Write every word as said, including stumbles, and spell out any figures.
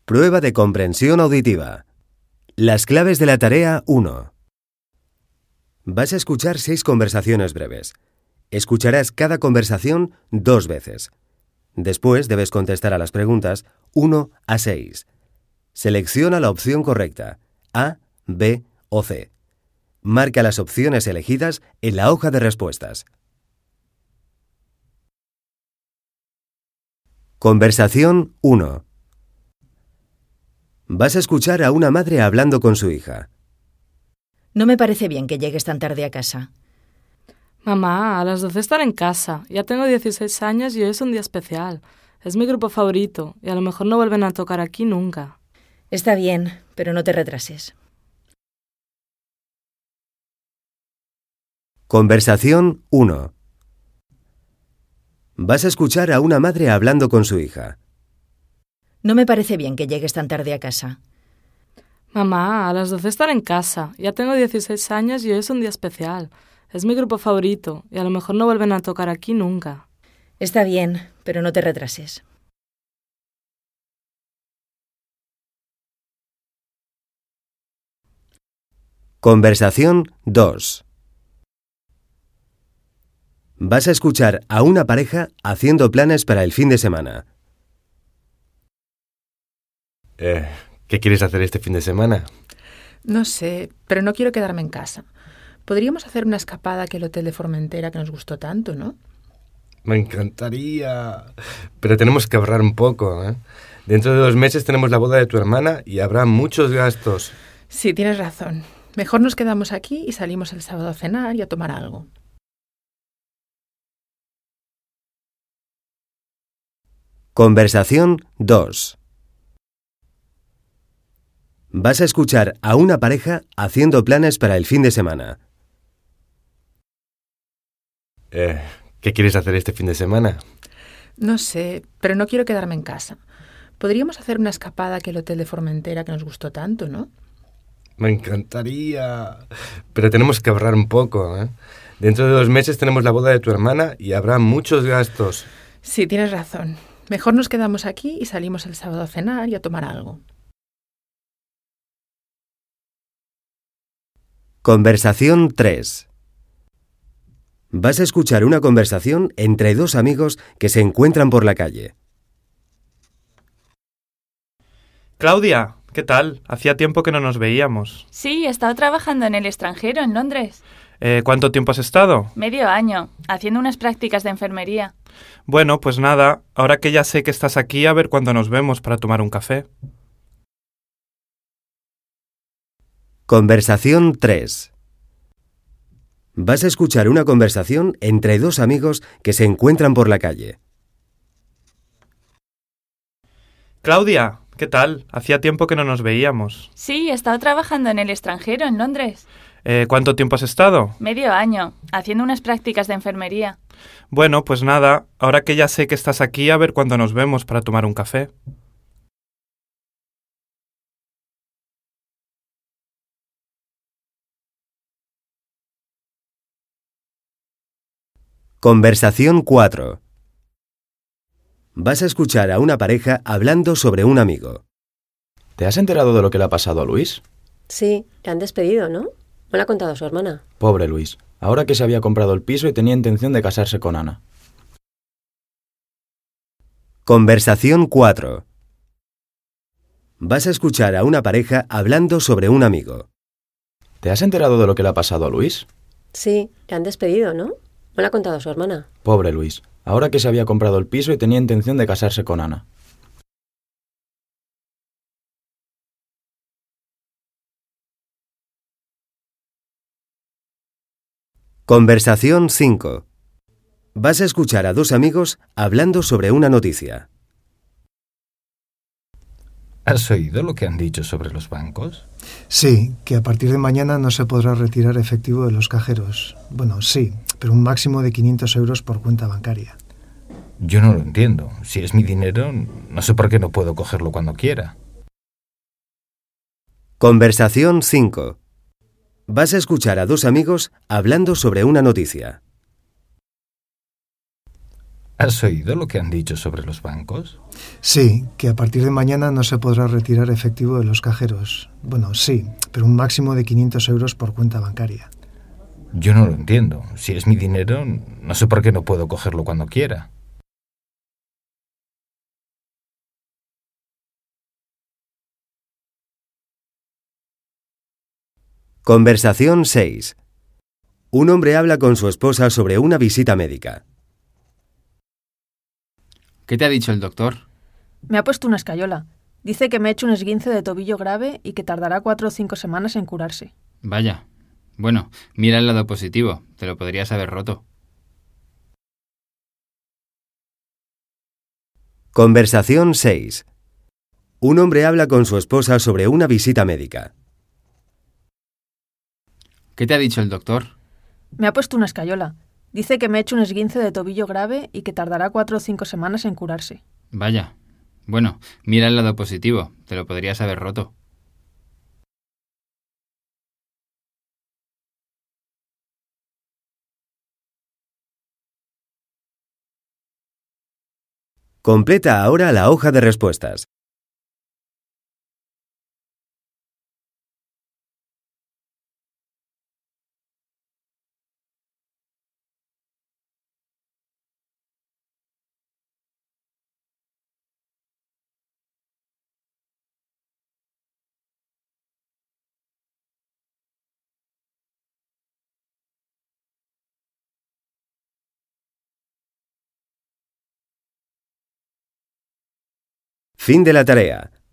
Prueba de comprensión auditiva. Las claves de la tarea uno. Vas a escuchar seis conversaciones breves. Escucharás cada conversación dos veces. Después debes contestar a las preguntas uno a seis. Selecciona la opción correcta, A, B o C. Marca las opciones elegidas en la hoja de respuestas. Conversación uno. Vas a escuchar a una madre hablando con su hija. No me parece bien que llegues tan tarde a casa. Mamá, a las doce estar en casa. Ya tengo dieciséis años y hoy es un día especial. Es mi grupo favorito y a lo mejor no vuelven a tocar aquí nunca. Está bien, pero no te retrases. Conversación uno. Vas a escuchar a una madre hablando con su hija. No me parece bien que llegues tan tarde a casa. Mamá, a las doce estar en casa. Ya tengo dieciséis años y hoy es un día especial. Es mi grupo favorito y a lo mejor no vuelven a tocar aquí nunca. Está bien, pero no te retrases. Conversación dos. Vas a escuchar a una pareja haciendo planes para el fin de semana. Eh, ¿Qué quieres hacer este fin de semana? No sé, pero no quiero quedarme en casa. Podríamos hacer una escapada a aquel hotel de Formentera que nos gustó tanto, ¿no? Me encantaría. Pero tenemos que ahorrar un poco, ¿eh? Dentro de dos meses tenemos la boda de tu hermana y habrá muchos gastos. Sí, tienes razón. Mejor nos quedamos aquí y salimos el sábado a cenar y a tomar algo. Conversación dos. Vas a escuchar a una pareja haciendo planes para el fin de semana. Eh, ¿Qué quieres hacer este fin de semana? No sé, pero no quiero quedarme en casa. Podríamos hacer una escapada a aquel hotel de Formentera que nos gustó tanto, ¿no? Me encantaría. Pero tenemos que ahorrar un poco, ¿eh? Dentro de dos meses tenemos la boda de tu hermana y habrá muchos gastos. Sí, tienes razón. Mejor nos quedamos aquí y salimos el sábado a cenar y a tomar algo. Conversación tres. Vas a escuchar una conversación entre dos amigos que se encuentran por la calle. Claudia, ¿qué tal? Hacía tiempo que no nos veíamos. Sí, he estado trabajando en el extranjero, en Londres. Eh, ¿Cuánto tiempo has estado? Medio año, haciendo unas prácticas de enfermería. Bueno, pues nada, ahora que ya sé que estás aquí, a ver cuándo nos vemos para tomar un café. Conversación tres. Vas a escuchar una conversación entre dos amigos que se encuentran por la calle. Claudia, ¿qué tal? Hacía tiempo que no nos veíamos. Sí, he estado trabajando en el extranjero, en Londres. Eh, ¿Cuánto tiempo has estado? Medio año, haciendo unas prácticas de enfermería. Bueno, pues nada, ahora que ya sé que estás aquí, a ver cuándo nos vemos para tomar un café. Conversación cuatro. Vas a escuchar a una pareja hablando sobre un amigo. ¿Te has enterado de lo que le ha pasado a Luis? Sí, le han despedido, ¿no? Me lo ha contado su hermana. Pobre Luis. Ahora que se había comprado el piso y tenía intención de casarse con Ana. Conversación cuatro. Vas a escuchar a una pareja hablando sobre un amigo. ¿Te has enterado de lo que le ha pasado a Luis? Sí, le han despedido, ¿no? Me lo ha contado su hermana. Pobre Luis. Ahora que se había comprado el piso y tenía intención de casarse con Ana. Conversación cinco. Vas a escuchar a dos amigos hablando sobre una noticia. ¿Has oído lo que han dicho sobre los bancos? Sí, que a partir de mañana no se podrá retirar efectivo de los cajeros. Bueno, sí, pero un máximo de quinientos euros por cuenta bancaria. Yo no lo entiendo. Si es mi dinero, no sé por qué no puedo cogerlo cuando quiera. Conversación cinco. Vas a escuchar a dos amigos hablando sobre una noticia. ¿Has oído lo que han dicho sobre los bancos? Sí, que a partir de mañana no se podrá retirar efectivo de los cajeros. Bueno, sí, pero un máximo de quinientos euros por cuenta bancaria. Yo no lo entiendo. Si es mi dinero, no sé por qué no puedo cogerlo cuando quiera. Conversación seis. Un hombre habla con su esposa sobre una visita médica. ¿Qué te ha dicho el doctor? Me ha puesto una escayola. Dice que me ha hecho un esguince de tobillo grave y que tardará cuatro o cinco semanas en curarse. Vaya. Bueno, mira el lado positivo. Te lo podrías haber roto. Conversación seis. Un hombre habla con su esposa sobre una visita médica. ¿Qué te ha dicho el doctor? Me ha puesto una escayola. Dice que me ha hecho un esguince de tobillo grave y que tardará cuatro o cinco semanas en curarse. Vaya. Bueno, mira el lado positivo. Te lo podrías haber roto. Completa ahora la hoja de respuestas. Fin de la tarea.